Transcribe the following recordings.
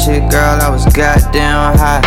shit, girl, I was goddamn hot.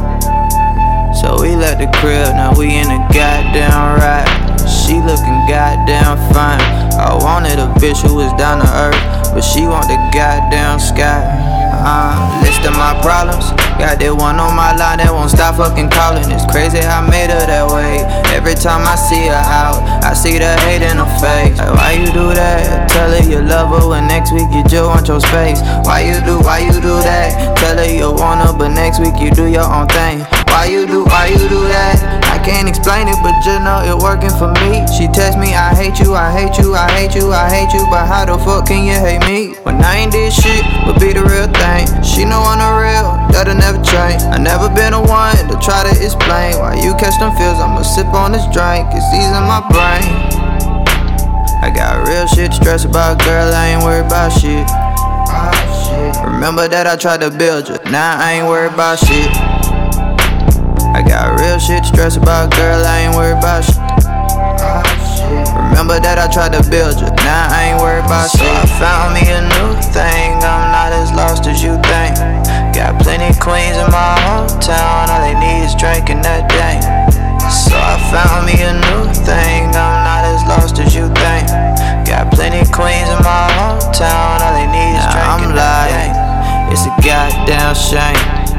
So we left the crib, now we in the goddamn ride. She looking goddamn fine. I wanted a bitch who was down to earth, but she want the goddamn sky. List of my problems. Got that one on my line that won't stop fucking calling. It's crazy how I made her that way. Every time I see her out, I see the hate in her face. Like, why you do that? Tell her you love her when next week you just want your space. Why you do that? Tell her you want her but next week you do your own thing. Why you do that? I can't explain it, but you know it working for me. She text me, I hate you, I hate you, I hate you, I hate you. But how the fuck can you hate me? When I ain't did shit, but be the real thing. She know I'm the real, that'll never change. I never been the one to try to explain why you catch them feels. I'ma sip on this drink, it's easing my brain. I got real shit to stress about, girl, I ain't worried about shit. Remember that I tried to build you, now I ain't worried about shit. I got real shit to stress about, girl, I ain't worried about shit. Remember that I tried to build you, now I ain't worried about shit. So I found me a new thing, I'm not as lost as you think. Got plenty queens in my hometown, all they need is drinking that day. So I found me a new thing, I'm not as lost as you think. Got plenty queens in my hometown, all they need is drinking that day. It's a goddamn shame.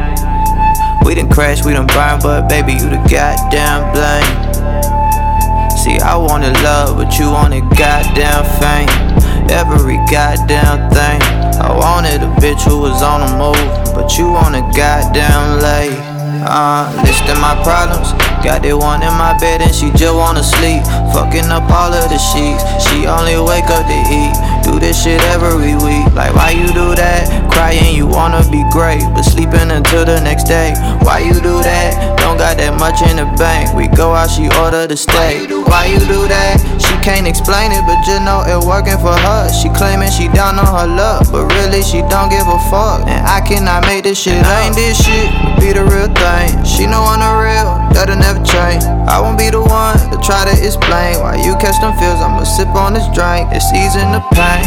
We done crashed, we done burned, but baby, you the goddamn blame. See, I wanted love, but you wanted goddamn fame. Every goddamn thing. I wanted a bitch who was on the move, but you wanted goddamn lay. Listing my problems. Got that one in my bed and she just wanna sleep. Fucking up all of the sheets. She only wake up to eat. Do this shit every week. Like, why you do that? Crying, you wanna be great, but sleeping until the next day. Why you do that? Don't got that much in the bank. We go out, she order the steak. Why you do that? She can't explain it, but just know it working for her. She claiming she down on her luck, but really she don't give a fuck. And I cannot make this shit. I ain't this shit, be the real thing. She know I'm the real, that'll never change. I won't be the one to try to explain why you catch them feels. I'ma sip on this drink, it's easing the pain.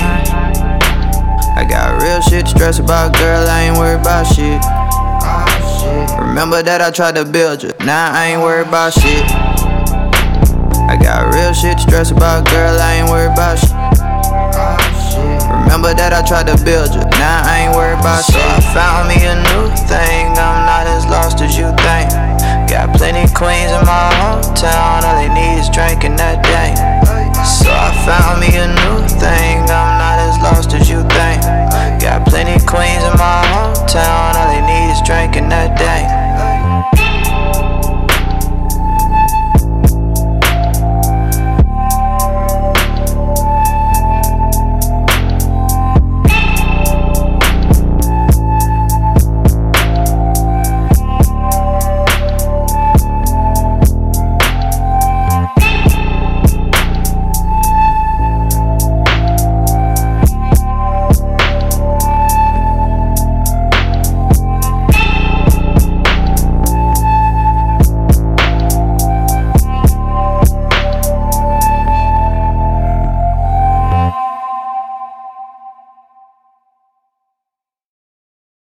I got real shit to stress about, girl, I ain't worried about shit. Remember that I tried to build you, now I ain't worried about shit. I got real shit to stress about, girl, I ain't worried about shit. Remember that I tried to build you, now I ain't worried about shit. So I found me a new thing, I'm not as lost as you think. Got plenty queens in my hometown, all they need is drinking